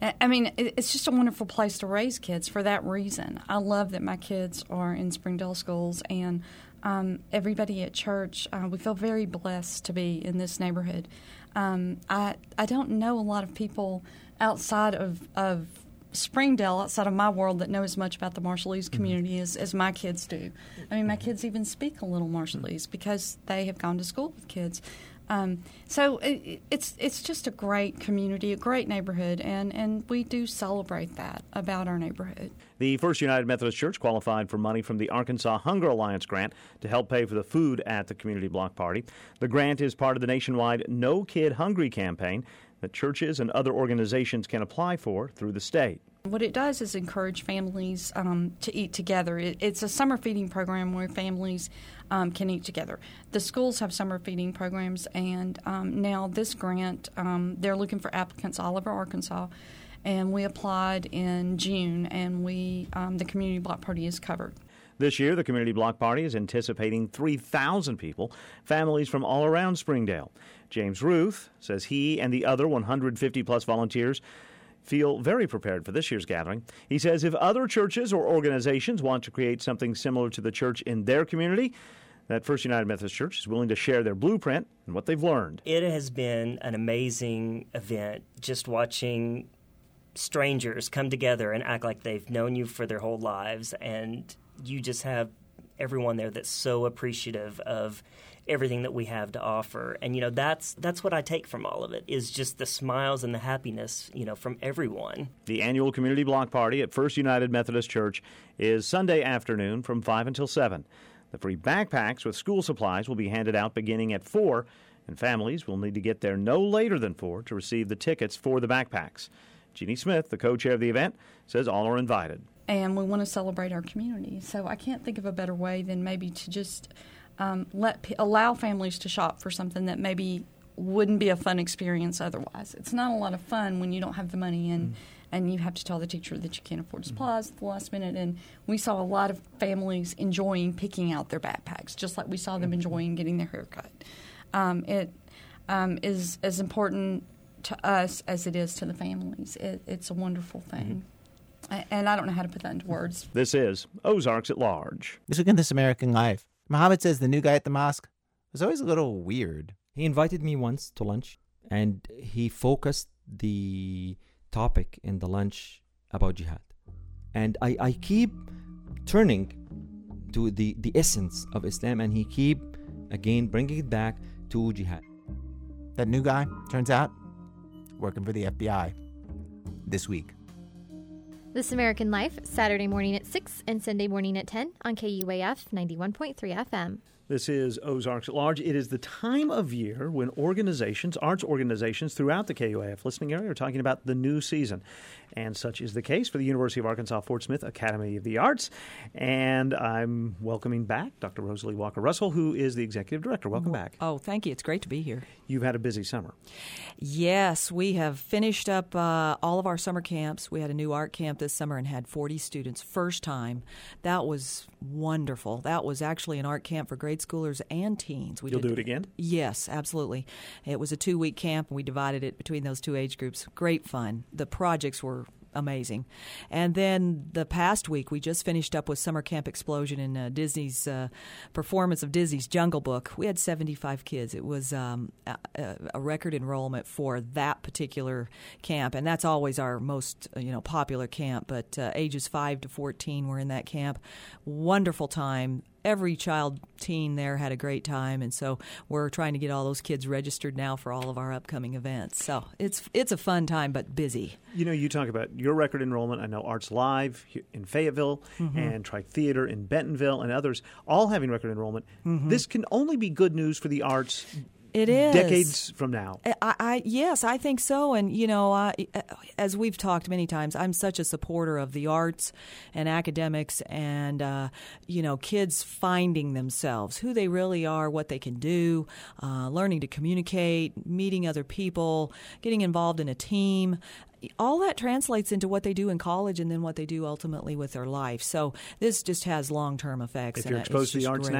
I mean, it's just a wonderful place to raise kids for that reason. I love that my kids are in Springdale schools, and um, everybody at church, uh, we feel very blessed to be in this neighborhood. Um, I I don't know a lot of people outside of, of Springdale, outside of my world, that know as much about the Marshallese community mm-hmm. as, as my kids do. I mean, my kids even speak a little Marshallese because they have gone to school with kids. Um, so it, it's it's just a great community, a great neighborhood, and, and we do celebrate that about our neighborhood. The First United Methodist Church qualified for money from the Arkansas Hunger Alliance grant to help pay for the food at the community block party. The grant is part of the nationwide No Kid Hungry campaign that churches and other organizations can apply for through the state. What it does is encourage families um, to eat together. It, it's a summer feeding program where families um, can eat together. The schools have summer feeding programs, and um, now this grant, um, they're looking for applicants all over Arkansas, and we applied in June, and we um, the community block party is covered. This year, the Community Block Party is anticipating three thousand people, families from all around Springdale. James Ruth says he and the other one hundred fifty plus volunteers feel very prepared for this year's gathering. He says if other churches or organizations want to create something similar to the church in their community, that First United Methodist Church is willing to share their blueprint and what they've learned. It has been an amazing event, just watching strangers come together and act like they've known you for their whole lives, and you just have everyone there that's so appreciative of everything that we have to offer. And, you know, that's that's what I take from all of it, is just the smiles and the happiness, you know, from everyone. The annual Community Block Party at First United Methodist Church is Sunday afternoon from five until seven. The free backpacks with school supplies will be handed out beginning at four, and families will need to get there no later than four to receive the tickets for the backpacks. Jeannie Smith, the co-chair of the event, says all are invited. And we want to celebrate our community. So I can't think of a better way than maybe to just um, let allow families to shop for something that maybe wouldn't be a fun experience otherwise. It's not a lot of fun when you don't have the money and, mm. and you have to tell the teacher that you can't afford supplies mm. at the last minute. And we saw a lot of families enjoying picking out their backpacks, just like we saw them enjoying getting their hair cut. Um, it um, is as important to us as it is to the families. It, it's a wonderful thing. Mm-hmm. And I don't know how to put that into words. This is Ozarks at Large. This week in This American Life, Muhammad says the new guy at the mosque was always a little weird. He invited me once to lunch, and he focused the topic in the lunch about jihad. And I, I keep turning to the, the essence of Islam, and he keep, again, bringing it back to jihad. That new guy, turns out, working for the F B I this week. This American Life, Saturday morning at six and Sunday morning at ten on K U A F ninety-one point three F M. This is Ozarks at Large. It is the time of year when organizations, arts organizations throughout the K U A F listening area are talking about the new season. And such is the case for the University of Arkansas Fort Smith Academy of the Arts. And I'm welcoming back Doctor Rosalie Walker-Russell, who is the Executive Director. Welcome back. Oh, thank you. It's great to be here. You've had a busy summer. Yes, we have finished up uh, all of our summer camps. We had a new art camp this summer and had forty students. First time. That was wonderful. That was actually an art camp for grade schoolers and teens. We You'll did, do it again? Yes, absolutely. It was a two-week camp, and we divided it between those two age groups. Great fun. The projects were amazing. And then the past week, we just finished up with Summer Camp Explosion in uh, Disney's uh, performance of Disney's Jungle Book. We had seventy-five kids. It was um, a, a record enrollment for that particular camp, and that's always our most you know popular camp. But uh, ages five to fourteen were in that camp. Wonderful time. Every child, teen there had a great time, and so we're trying to get all those kids registered now for all of our upcoming events. So it's it's a fun time, but busy. You know, you talk about your record enrollment. I know Arts Live in Fayetteville Mm-hmm. and Trike Theater in Bentonville and others all having record enrollment. Mhm. This can only be good news for the arts. It is. Decades from now. I, I yes, I think so. And, you know, I, as we've talked many times, I'm such a supporter of the arts and academics and, uh, you know, kids finding themselves, who they really are, what they can do, uh, learning to communicate, meeting other people, getting involved in a team. All that translates into what they do in college and then what they do ultimately with their life. So this just has long-term effects. If you're and exposed it's to the just arts great. now,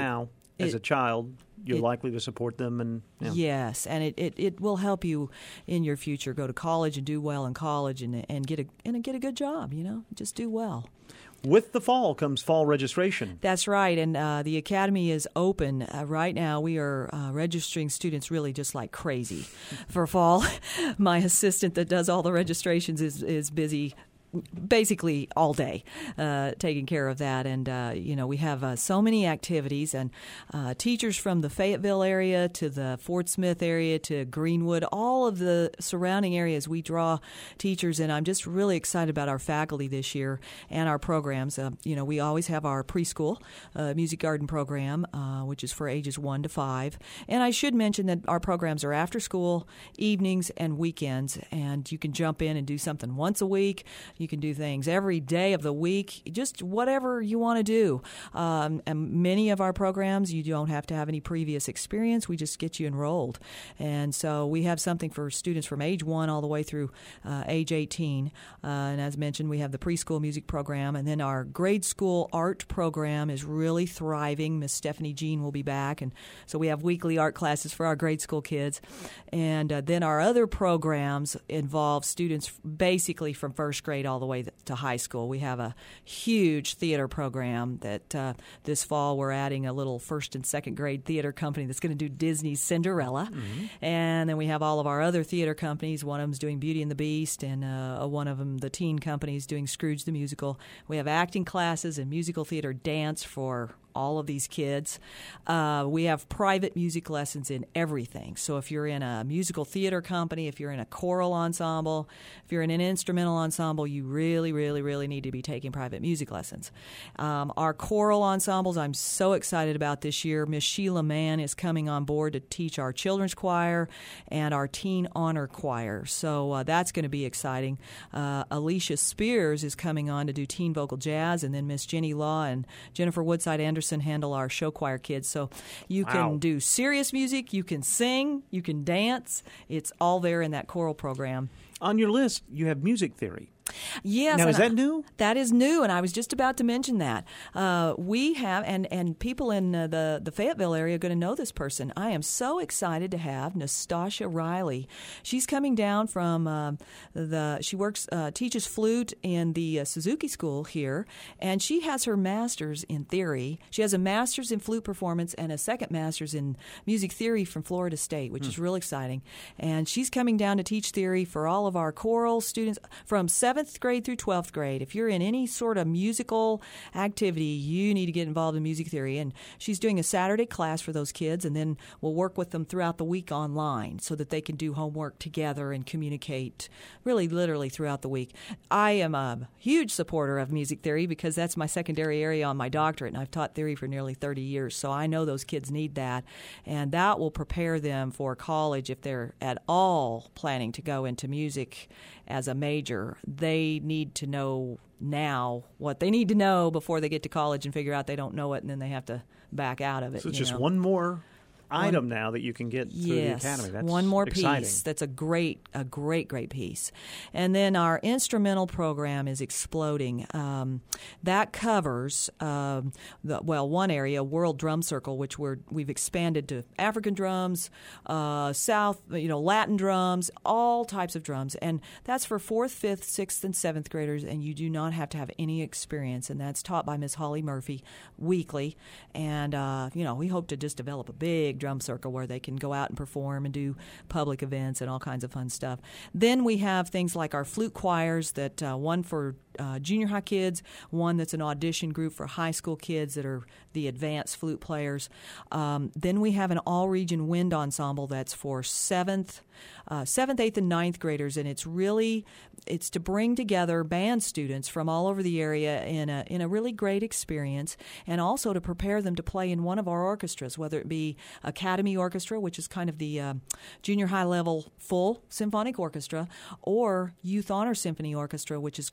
as it, a child, you're it, likely to support them. and you know. Yes, and it, it, it will help you in your future. Go to college and do well in college and and get a and get a good job, you know, just do well. With the fall comes fall registration. That's right, and uh, the Academy is open. Uh, right now, we are uh, registering students really just like crazy for fall. My assistant that does all the registrations is, is busy basically all day uh, taking care of that. And, uh, you know, we have uh, so many activities, and uh, teachers from the Fayetteville area to the Fort Smith area to Greenwood, all of the surrounding areas, we draw teachers. And I'm just really excited about our faculty this year and our programs. Uh, you know, we always have our preschool uh, music garden program, uh, which is for ages one to five. And I should mention that our programs are after school, evenings, and weekends. And you can jump in and do something once a week. You can do things every day of the week, just whatever you want to do. Um, and many of our programs, you don't have to have any previous experience. We just get you enrolled. And so we have something for students from age one all the way through uh, age eighteen. Uh, and as mentioned, we have the preschool music program. And then our grade school art program is really thriving. Miss Stephanie Jean will be back. And so we have weekly art classes for our grade school kids. And uh, then our other programs involve students basically from first grade all the way to high school. We have a huge theater program that uh, this fall we're adding a little first and second grade theater company that's going to do Disney's Cinderella. Mm-hmm. And then we have all of our other theater companies. One of them is doing Beauty and the Beast, and uh, one of them, the teen company, is doing Scrooge the Musical. We have acting classes and musical theater dance for all of these kids. Uh, we have private music lessons in everything. So if you're in a musical theater company, if you're in a choral ensemble, if you're in an instrumental ensemble, you really, really, really need to be taking private music lessons. Um, our choral ensembles, I'm so excited about this year. Miss Sheila Mann is coming on board to teach our children's choir and our teen honor choir. So uh, that's going to be exciting. Uh, Alicia Spears is coming on to do teen vocal jazz, and then Miss Jenny Law and Jennifer Woodside Anderson handle our show choir kids. So you wow. can do serious music, you can sing, you can dance. It's all there in that choral program. On your list, you have music theory. Yes. Now, is that new? That is new, and I was just about to mention that. Uh, we have, and, and people in uh, the, the Fayetteville area are going to know this person. I am so excited to have Nastasia Riley. She's coming down from uh, the, she works, uh, teaches flute in the uh, Suzuki School here, and she has her master's in theory. She has a master's in flute performance and a second master's in music theory from Florida State, which hmm. is real exciting. And she's coming down to teach theory for all of our choral students from seventh grade through twelfth grade. If you're in any sort of musical activity, you need to get involved in music theory. And she's doing a Saturday class for those kids, and then we'll work with them throughout the week online so that they can do homework together and communicate really literally throughout the week. I am a huge supporter of music theory because that's my secondary area on my doctorate, and I've taught theory for nearly thirty years. So I know those kids need that, and that will prepare them for college if they're at all planning to go into music as a major. They need to know now what they need to know before they get to college and figure out they don't know it, and then they have to back out of it. So it's you just know. one more item One, now that you can get through yes, the academy. That's one more exciting. piece. That's a great, a great, great piece. And then our instrumental program is exploding. Um, that covers, um, the, well, one area, World Drum Circle, which we're we've expanded to African drums, uh, South, you know, Latin drums, all types of drums, and that's for fourth, fifth, sixth, and seventh graders. And you do not have to have any experience, and that's taught by Miss Holly Murphy weekly. And uh, you know, we hope to just develop a big drum circle where they can go out and perform and do public events and all kinds of fun stuff. Then we have things like our flute choirs, that uh, one for uh, junior high kids, one that's an audition group for high school kids that are the advanced flute players. Um, then we have an all-region wind ensemble that's for seventh, uh, seventh, eighth, and ninth graders, and it's really it's to bring together band students from all over the area in a in a really great experience, and also to prepare them to play in one of our orchestras, whether it be Academy Orchestra, which is kind of the uh, junior high level full symphonic orchestra, or Youth Honor Symphony Orchestra, which is grades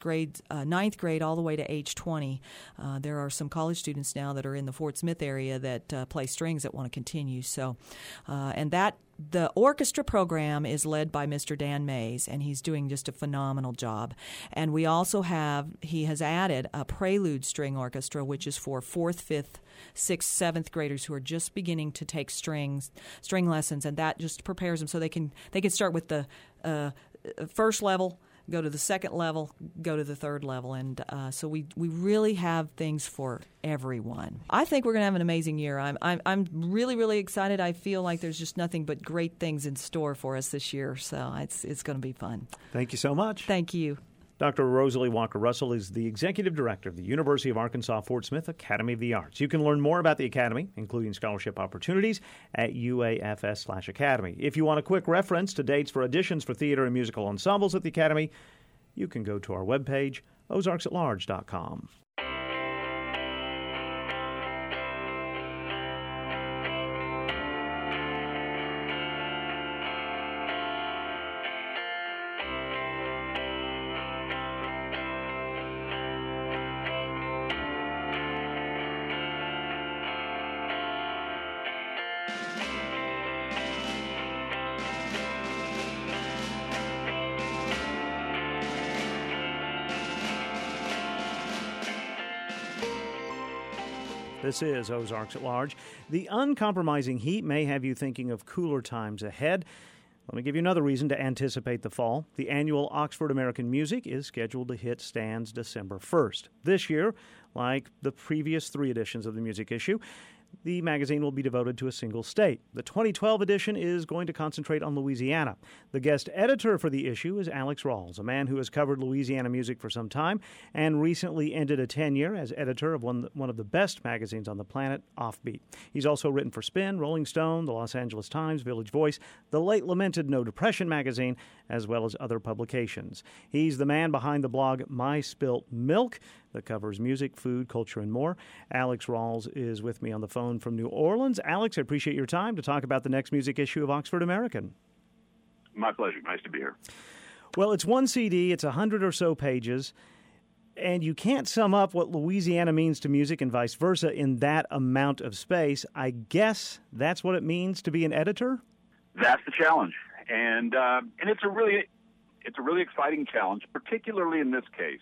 uh, ninth grade all the way to age twenty. Uh, there are some college students now that are in the Fort Smith area that uh, play strings that want to continue. So, uh, and that the orchestra program is led by Mister Dan Mays, and he's doing just a phenomenal job. And we also have, he has added a prelude string orchestra, which is for fourth, fifth, sixth, seventh graders who are just beginning to take strings, string lessons, and that just prepares them so they can they can start with the uh, first level, go to the second level, go to the third level. And uh, so we, we really have things for everyone. I think we're going to have an amazing year. I'm, I'm I'm really, really excited. I feel like there's just nothing but great things in store for us this year. So it's, it's going to be fun. Thank you so much. Thank you. Doctor Rosalie Walker Russell is the Executive Director of the University of Arkansas Fort Smith Academy of the Arts. You can learn more about the Academy, including scholarship opportunities, at U A F S slash Academy. If you want a quick reference to dates for auditions for theater and musical ensembles at the Academy, you can go to our webpage, ozarks at large dot com. This is Ozarks at Large. The uncompromising heat may have you thinking of cooler times ahead. Let me give you another reason to anticipate the fall. The annual Oxford American Music is scheduled to hit stands December first. This year, like the previous three editions of the music issue, the magazine will be devoted to a single state. The twenty twelve edition is going to concentrate on Louisiana. The guest editor for the issue is Alex Rawls, a man who has covered Louisiana music for some time and recently ended a tenure as editor of one, one of the best magazines on the planet, Offbeat. He's also written for Spin, Rolling Stone, the Los Angeles Times, Village Voice, the late lamented No Depression magazine, as well as other publications. He's the man behind the blog My Spilt Milk that covers music, food, culture, and more. Alex Rawls is with me on the phone from New Orleans. Alex, I appreciate your time to talk about the next music issue of Oxford American. My pleasure. Nice to be here. Well, it's one C D. It's a hundred or so pages. And you can't sum up what Louisiana means to music and vice versa in that amount of space. I guess that's what it means to be an editor? That's the challenge. And uh, and it's a really it's a really exciting challenge, particularly in this case,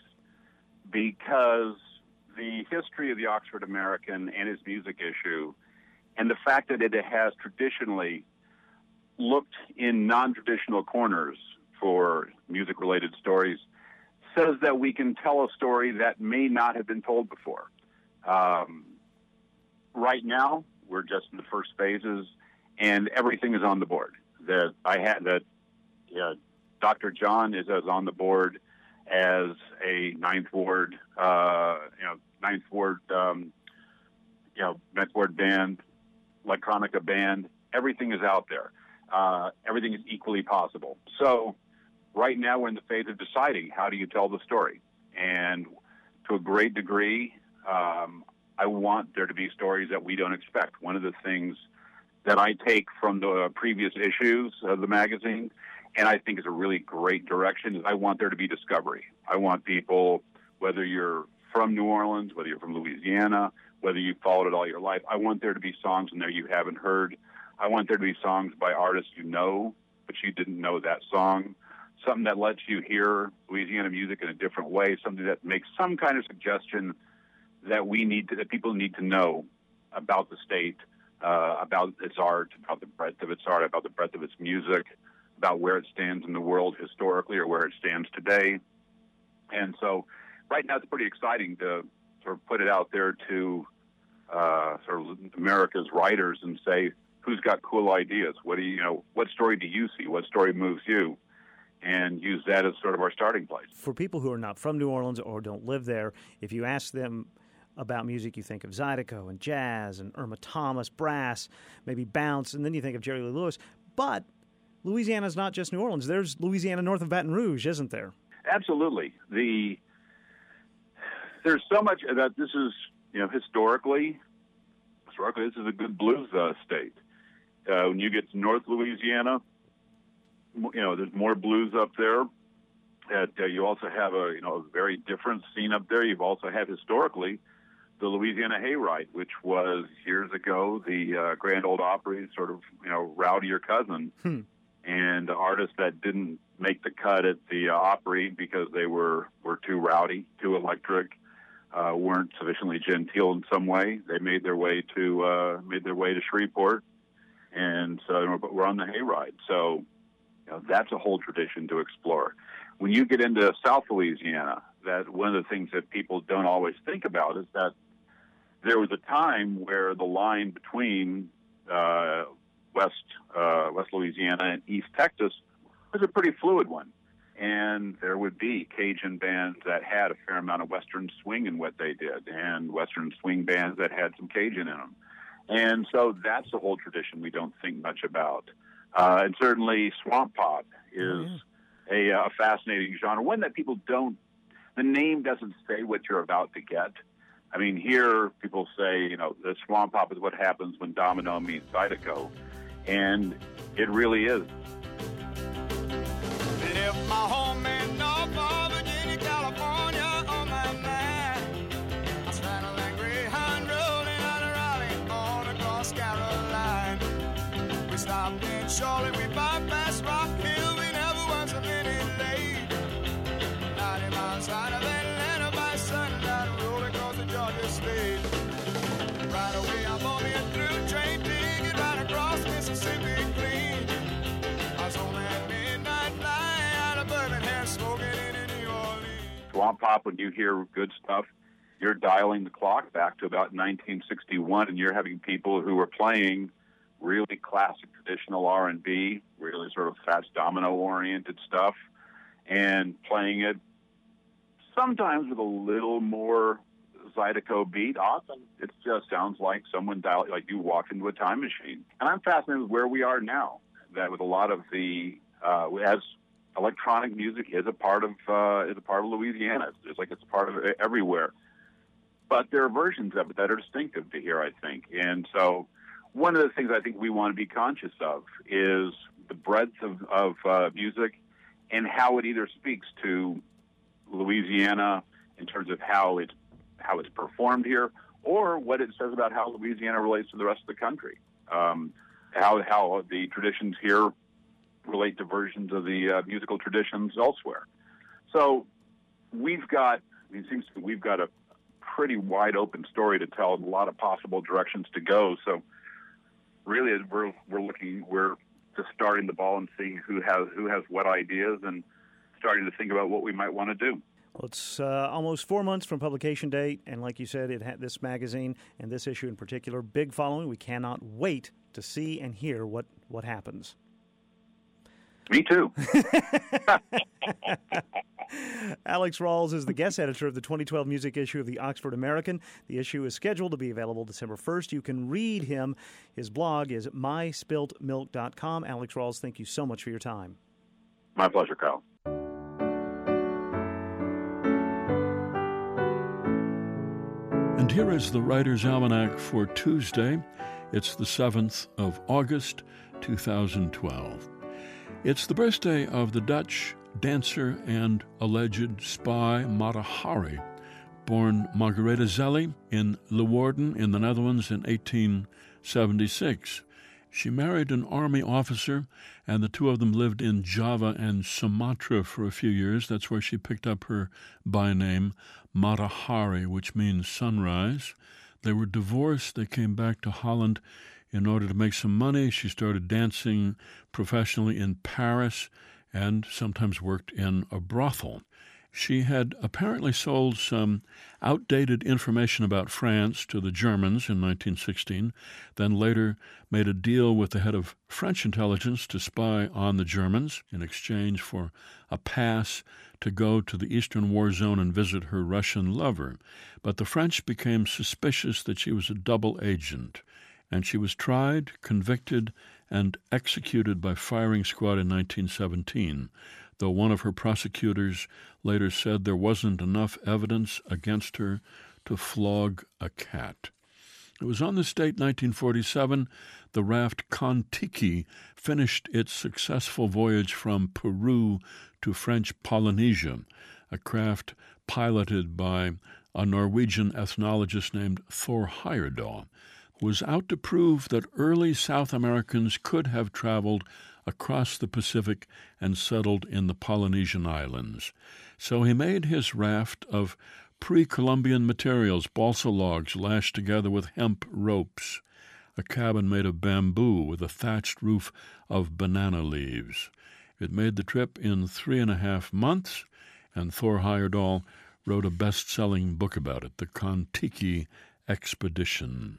because the history of the Oxford American and its music issue, and the fact that it has traditionally looked in non-traditional corners for music-related stories, says that we can tell a story that may not have been told before. Um, right now, we're just in the first phases, and everything is on the board. That I had that yeah, Doctor John is as on the board as a Ninth Ward, uh, you know, Ninth Ward, um, you know, Ninth Ward band, electronica band. Everything is out there. Uh, everything is equally possible. So, right now we're in the phase of deciding how do you tell the story, and to a great degree, um, I want there to be stories that we don't expect. One of the things that I take from the previous issues of the magazine, and I think is a really great direction, is I want there to be discovery. I want people, whether you're from New Orleans, whether you're from Louisiana, whether you've followed it all your life, I want there to be songs in there you haven't heard. I want there to be songs by artists you know, but you didn't know that song. Something that lets you hear Louisiana music in a different way, something that makes some kind of suggestion that we need to, that people need to know about the state, uh, about its art, about the breadth of its art, about the breadth of its music, about where it stands in the world historically or where it stands today. And so right now it's pretty exciting to sort of put it out there to uh, sort of America's writers and say, who's got cool ideas? What do you, you know, what story do you see? What story moves you? And use that as sort of our starting place. For people who are not from New Orleans or don't live there, if you ask them about music, you think of Zydeco and jazz and Irma Thomas, brass, maybe bounce, and then you think of Jerry Lee Lewis. But Louisiana's not just New Orleans. There's Louisiana north of Baton Rouge, isn't there? Absolutely. The there's so much that this is, you know, historically, historically this is a good blues uh, state. Uh, when you get to North Louisiana, you know, there's more blues up there. Uh, you also have a you know a very different scene up there. You've also had historically the Louisiana Hayride, which was years ago the uh, Grand Ole Opry's sort of you know rowdier cousin, hmm. and artists that didn't make the cut at the uh, Opry because they were were too rowdy, too electric, uh, weren't sufficiently genteel in some way. They made their way to uh, made their way to Shreveport, and so we're on the Hayride. So you know, that's a whole tradition to explore. When you get into South Louisiana, that one of the things that people don't always think about is that there was a time where the line between uh, West uh, West Louisiana and East Texas was a pretty fluid one, and there would be Cajun bands that had a fair amount of Western swing in what they did, and Western swing bands that had some Cajun in them, and so that's a whole tradition we don't think much about. Uh, and certainly, swamp pop is. Oh, yeah. A, a fascinating genre, one that people don't, the name doesn't say what you're about to get. I mean, here people say, you know, the swamp pop is what happens when Domino meets Zydeco, and it really is. Left my home in Norfolk, Virginia, California on my mind. I straddle that Greyhound rolling out of Raleigh on across Caroline. We stopped in Charlotte, we bypassed Rock Hill. Side of Atlanta by sundown, rolling across the Georgia state. Right away, I'm on a through train ticket right across Mississippi clean. I was on that midnight flight out of Birmingham, smoking in New Orleans. Swamp pop, when you hear good stuff, you're dialing the clock back to about nineteen sixty-one, and you're having people who are playing really classic traditional R and B, really sort of Fats Domino-oriented stuff, and playing it sometimes with a little more Zydeco beat. Often it just sounds like someone dialed, like you walked into a time machine. And I'm fascinated with where we are now, that with a lot of the, uh, as electronic music is a part of, uh, is a part of Louisiana. It's, it's like it's a part of it everywhere. But there are versions of it that are distinctive to here, I think. And so one of the things I think we want to be conscious of is the breadth of, of uh, music and how it either speaks to Louisiana in terms of how it's how it's performed here, or what it says about how Louisiana relates to the rest of the country. Um, how how the traditions here relate to versions of the uh, musical traditions elsewhere. So we've got, I mean, it seems to me we've got a pretty wide open story to tell, a lot of possible directions to go. So really, we're we're looking, we're just starting the ball and seeing who has who has what ideas and starting to think about what we might want to do. Well, it's uh, almost four months from publication date, and like you said, it had this magazine and this issue in particular, big following. We cannot wait to see and hear what, what happens. Me too. Alex Rawls is the guest editor of the twenty twelve music issue of the Oxford American. The issue is scheduled to be available December first. You can read him. His blog is my spilt milk dot com. Alex Rawls, thank you so much for your time. My pleasure, Kyle. And here is the Writer's Almanac for Tuesday. It's the seventh of August, two thousand twelve. It's the birthday of the Dutch dancer and alleged spy Mata Hari, born Margaretha Zelli in Leeuwarden in the Netherlands in eighteen seventy-six. She married an army officer, and the two of them lived in Java and Sumatra for a few years. That's where she picked up her byname, Mata Hari, which means sunrise. They were divorced. They came back to Holland in order to make some money. She started dancing professionally in Paris and sometimes worked in a brothel. She had apparently sold some outdated information about France to the Germans in nineteen sixteen, then later made a deal with the head of French intelligence to spy on the Germans in exchange for a pass to go to the Eastern War Zone and visit her Russian lover. But the French became suspicious that she was a double agent, and she was tried, convicted, and executed by firing squad in nineteen seventeen, though one of her prosecutors later said there wasn't enough evidence against her to flog a cat. It was on this date, nineteen forty-seven, the raft Kon-Tiki finished its successful voyage from Peru to French Polynesia, a craft piloted by a Norwegian ethnologist named Thor Heyerdahl, who was out to prove that early South Americans could have traveled across the Pacific and settled in the Polynesian islands. So he made his raft of pre-Columbian materials, balsa logs lashed together with hemp ropes, a cabin made of bamboo with a thatched roof of banana leaves. It made the trip in three and a half months, and Thor Heyerdahl wrote a best-selling book about it, The Kon-Tiki Expedition.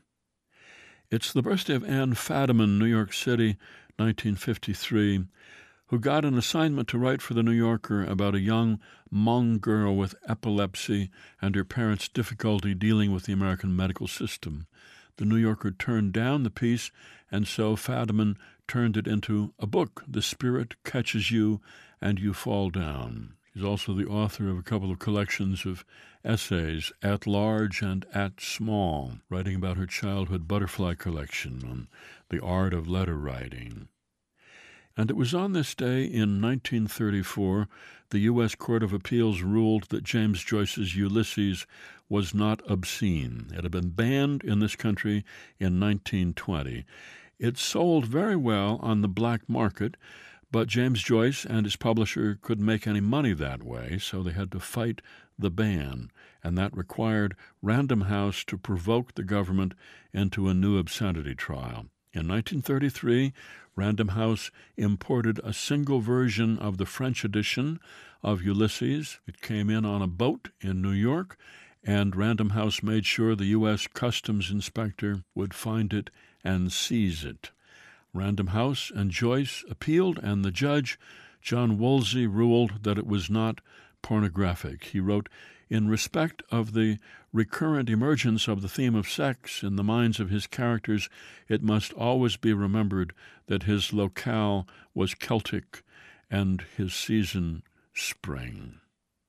It's the birthday of Ann Fadiman, New York City, nineteen fifty-three, who got an assignment to write for The New Yorker about a young Hmong girl with epilepsy and her parents' difficulty dealing with the American medical system. The New Yorker turned down the piece, and so Fadiman turned it into a book, The Spirit Catches You and You Fall Down. She's also the author of a couple of collections of essays, At Large and At Small, writing about her childhood butterfly collection on the art of letter writing. And it was on this day in nineteen thirty-four the U S Court of Appeals ruled that James Joyce's Ulysses was not obscene. It had been banned in this country in nineteen twenty. It sold very well on the black market, but James Joyce and his publisher couldn't make any money that way, so they had to fight the ban, and that required Random House to provoke the government into a new obscenity trial. In nineteen thirty-three, Random House imported a single version of the French edition of Ulysses. It came in on a boat in New York, and Random House made sure the U S Customs Inspector would find it and seize it. Random House and Joyce appealed, and the judge, John Woolsey, ruled that it was not pornographic. He wrote, "In respect of the recurrent emergence of the theme of sex in the minds of his characters, it must always be remembered that his locale was Celtic and his season spring."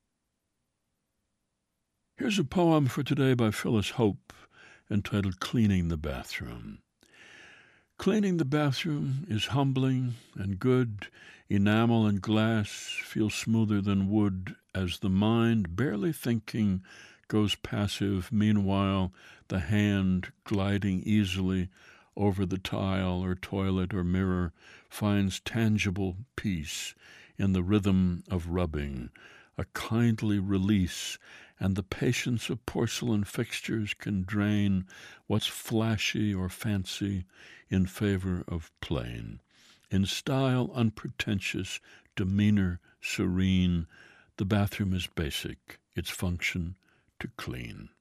Here's a poem for today by Phyllis Hope entitled Cleaning the Bathroom. Cleaning the bathroom is humbling and good. Enamel and glass feel smoother than wood as the mind, barely thinking, goes passive. Meanwhile, the hand, gliding easily over the tile or toilet or mirror, finds tangible peace in the rhythm of rubbing, a kindly release, and the patience of porcelain fixtures can drain what's flashy or fancy in favor of plain. In style unpretentious, demeanor serene, the bathroom is basic, its function to clean.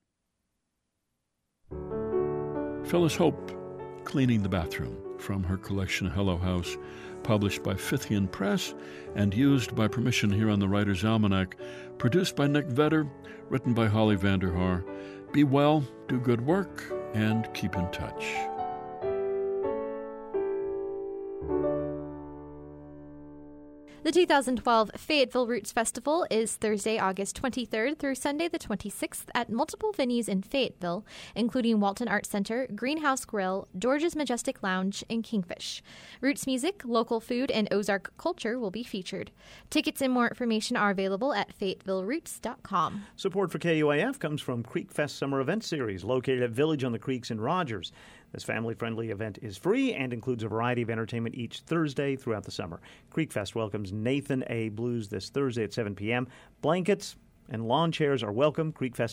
Phyllis Hope, Cleaning the Bathroom, from her collection Hello House, published by Fithian Press and used by permission here on the Writer's Almanac, produced by Nick Vedder, written by Holly Vanderhaar. Be well, do good work, and keep in touch. The two thousand twelve Fayetteville Roots Festival is Thursday, August twenty-third through Sunday the twenty-sixth at multiple venues in Fayetteville, including Walton Arts Center, Greenhouse Grill, George's Majestic Lounge, and Kingfish. Roots music, local food, and Ozark culture will be featured. Tickets and more information are available at fayetteville roots dot com. Support for K U A F comes from Creek Fest Summer Event Series, located at Village on the Creeks in Rogers. This family-friendly event is free and includes a variety of entertainment each Thursday throughout the summer. Creek Fest welcomes Nathan A. Blues this Thursday at seven p.m. Blankets and lawn chairs are welcome. creekfest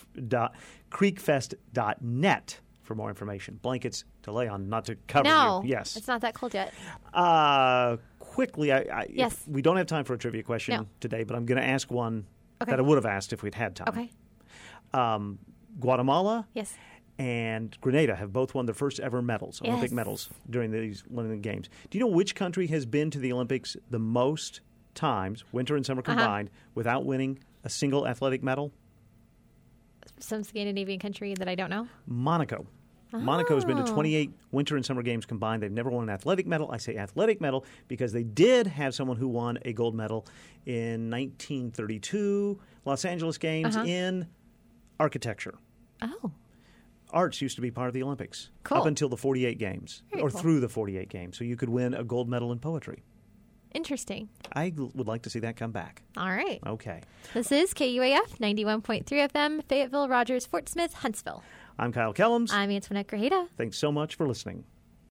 dot net for more information. Blankets to lay on, not to cover no, you. Yes. It's not that cold yet. Uh, quickly, I, I, yes. we don't have time for a trivia question no. today, but I'm going to ask one okay. that I would have asked if we'd had time. Okay. Um, Guatemala. Yes. And Grenada have both won their first ever medals, yes. Olympic medals, during these Olympic Games. Do you know which country has been to the Olympics the most times, winter and summer combined, uh-huh. without winning a single athletic medal? Some Scandinavian country that I don't know? Monaco. Oh. Monaco has been to twenty-eight winter and summer games combined. They've never won an athletic medal. I say athletic medal because they did have someone who won a gold medal in nineteen thirty-two Los Angeles Games uh-huh. in architecture. Oh. Arts used to be part of the Olympics. Cool. Up until the forty-eight games, Very or cool. through the forty-eight games. So you could win a gold medal in poetry. Interesting. I l- would like to see that come back. All right. Okay. This is K U A F ninety-one point three F M, Fayetteville, Rogers, Fort Smith, Huntsville. I'm Kyle Kellums. I'm Antoinette Grajeda. Thanks so much for listening.